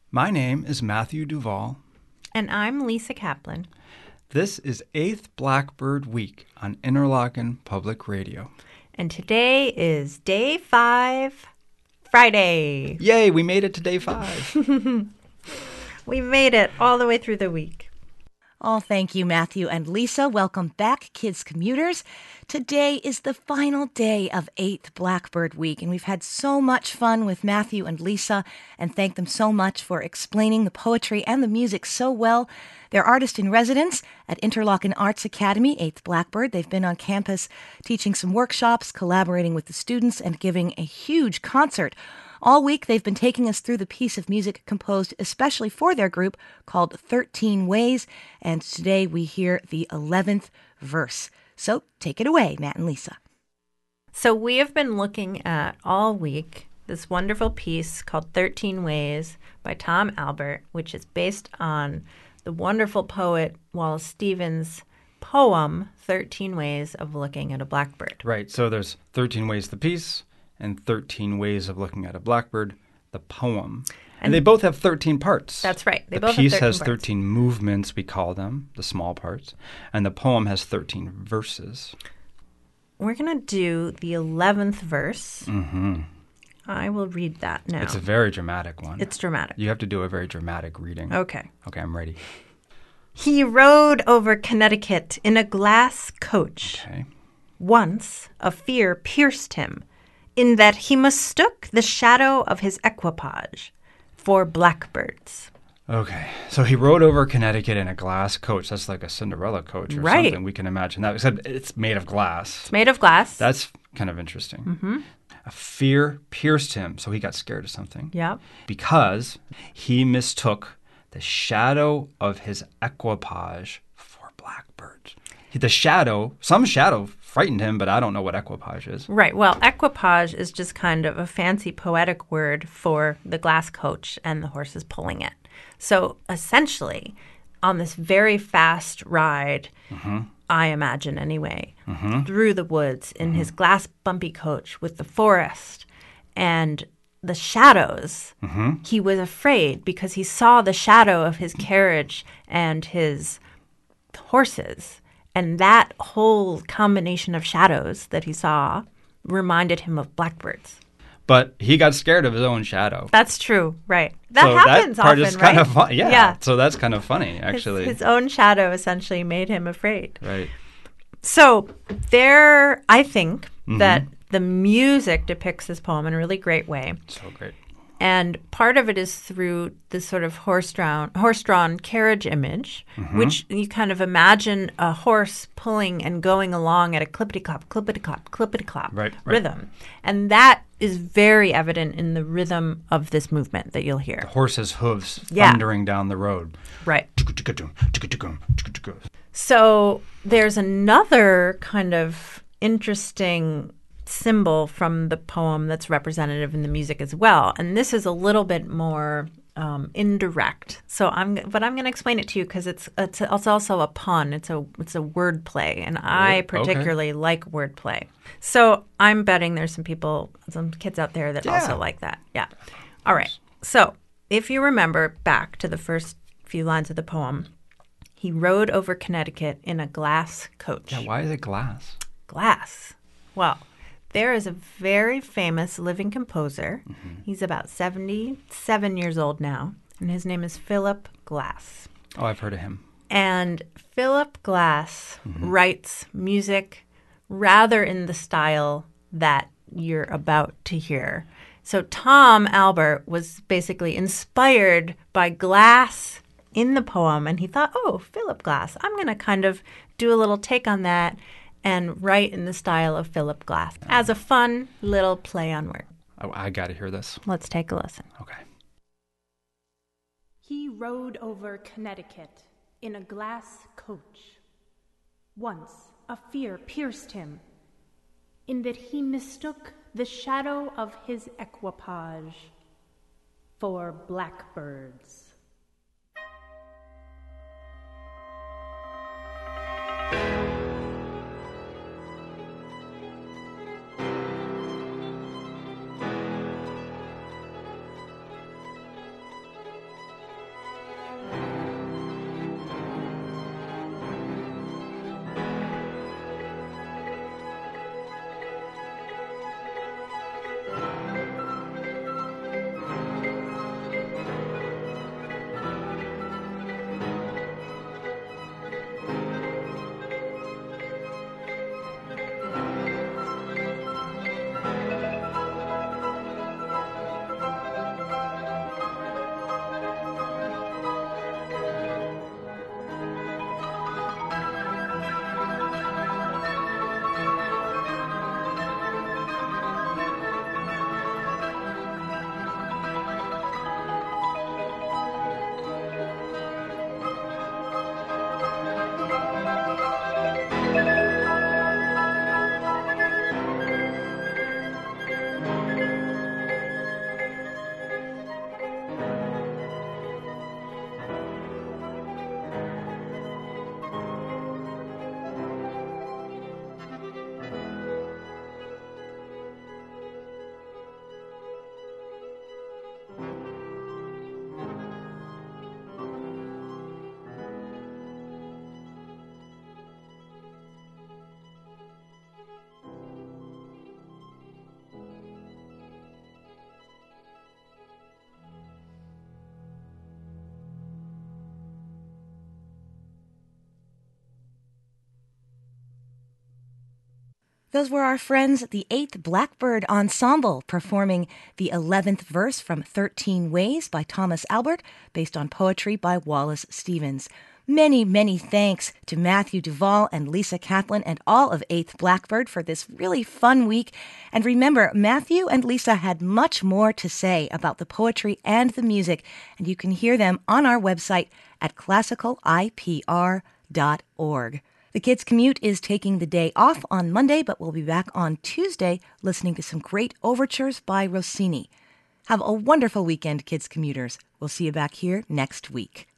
My name is Matthew Duval. And I'm Lisa Kaplan. This is 8th Blackbird Week on Interlochen Public Radio. And today is day 5, Friday. Yay, we made it to day 5. We made it all the way through the week. Oh, thank you, Matthew and Lisa. Welcome back, kids commuters. Today is the final day of 8th Blackbird Week, and we've had so much fun with Matthew and Lisa, and thank them so much for explaining the poetry and the music so well. They're artist in residence at Interlochen Arts Academy, 8th Blackbird. They've been on campus teaching some workshops, collaborating with the students, and giving a huge concert. All week, they've been taking us through the piece of music composed especially for their group called 13 Ways, and today we hear the 11th verse. So take it away, Matt and Lisa. So we have been looking at all week this wonderful piece called 13 Ways by Tom Albert, which is based on the wonderful poet Wallace Stevens' poem, 13 Ways of Looking at a Blackbird. Right, so there's 13 Ways the piece and 13 Ways of Looking at a Blackbird, the poem. And they both have 13 parts. That's right. The piece has 13 movements, we call them, the small parts, and the poem has 13 verses. We're going to do the 11th verse. Mm-hmm. I will read that now. It's a very dramatic one. It's dramatic. You have to do a very dramatic reading. Okay. Okay, I'm ready. He rode over Connecticut in a glass coach. Okay. Once a fear pierced him, in that he mistook the shadow of his equipage for blackbirds. Okay, so he rode over Connecticut in a glass coach. That's like a Cinderella coach or right. something. We can imagine that. Except it's made of glass. It's made of glass. That's kind of interesting. Mm-hmm. A fear pierced him, so he got scared of something. Yeah. Because he mistook the shadow of his equipage for blackbirds. Some shadow frightened him, but I don't know what equipage is. Right. Well, equipage is just kind of a fancy poetic word for the glass coach and the horses pulling it. So essentially, on this very fast ride, I imagine anyway, through the woods in his glass bumpy coach with the forest and the shadows, he was afraid because he saw the shadow of his carriage and his horses. And that whole combination of shadows that he saw reminded him of blackbirds. But he got scared of his own shadow. That's true, right. That happens that part often, is right? kind of fun. Yeah, so that's kind of funny, actually. His own shadow essentially made him afraid. Right. So I think that the music depicts this poem in a really great way. So great. And part of it is through this sort of horse-drawn carriage image, which you kind of imagine a horse pulling and going along at a clippity-clop, clippity-clop, clippity-clop rhythm. And that is very evident in the rhythm of this movement that you'll hear. The horse's hooves thundering down the road. Right. So there's another kind of interesting symbol from the poem that's representative in the music as well, and this is a little bit more indirect. So I'm going to explain it to you because it's also a pun. It's a word play, and I particularly like word play. So I'm betting there's some kids out there that also like that. Yeah. All right. So if you remember back to the first few lines of the poem, he rode over Connecticut in a glass coach. Yeah. Why is it glass? Glass. Well, there is a very famous living composer. He's about 77 years old now, and his name is Philip Glass. Oh, I've heard of him. And Philip Glass writes music rather in the style that you're about to hear. So Tom Albert was basically inspired by Glass in the poem, and he thought, oh, Philip Glass, I'm going to kind of do a little take on that and write in the style of Philip Glass as a fun little play on word. I got to hear this. Let's take a listen. Okay. He rode over Connecticut in a glass coach. Once a fear pierced him, in that he mistook the shadow of his equipage for blackbirds. Those were our friends at the 8th Blackbird Ensemble performing the 11th verse from 13 Ways by Thomas Albert, based on poetry by Wallace Stevens. Many, many thanks to Matthew Duvall and Lisa Kaplan and all of 8th Blackbird for this really fun week. And remember, Matthew and Lisa had much more to say about the poetry and the music, and you can hear them on our website at classicalipr.org. The Kids Commute is taking the day off on Monday, but we'll be back on Tuesday listening to some great overtures by Rossini. Have a wonderful weekend, Kids Commuters. We'll see you back here next week.